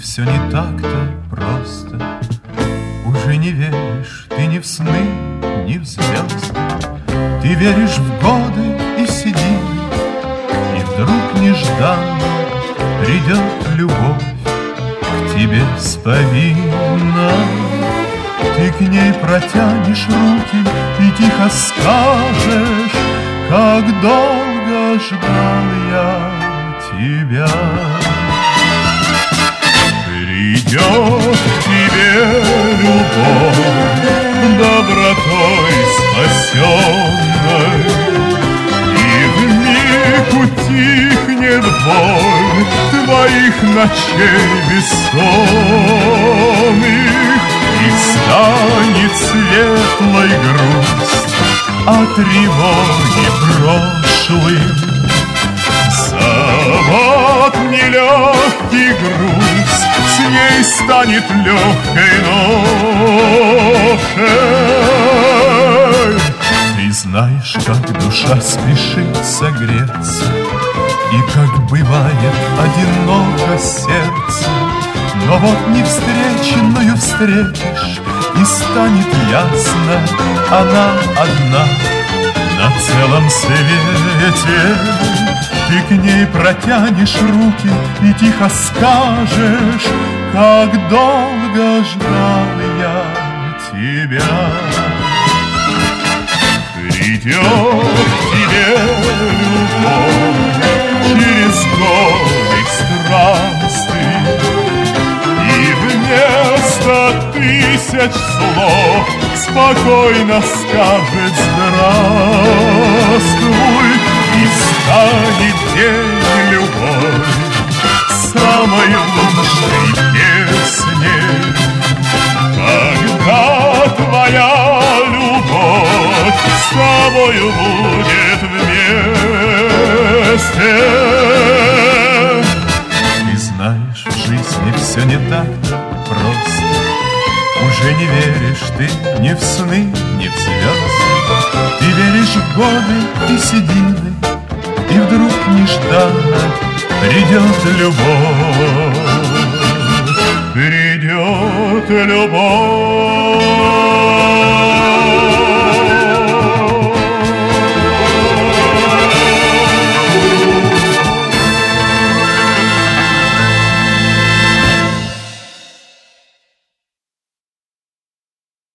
все не так-то просто. Уже не веришь ты ни в сны, ни в звезды. Ты веришь в годы и седины, и вдруг нежданно придет любовь к тебе с повинной. Ты к ней протянешь руки и тихо скажешь: как долго ждал я тебя. Придет к тебе любовь, добротой спасенной, и вмиг утихнет боль твоих ночей бессонных, и станет светлой грусть от тревоги прошлым. Завод нелегкий груз с ней станет легкой ношей. Ты знаешь, как душа спешит согреться, и как бывает одиноко сердце. Но вот невстреченную встретишь, и станет ясно, она одна на целом свете. Ты к ней протянешь руки и тихо скажешь: как долго ждал я тебя. Придет к тебе любовь через годы странствий, и вместо тысяч слов спокойно скажет: здравствуй. И станет день любовь самой лучшей песней. Когда твоя любовь с тобою будет вместе. Ты знаешь, в жизни все не так просто. Уже не веришь ты ни в сны, ни в звезды. Ты веришь в годы и седины, и вдруг нежданно придет любовь. Придет любовь.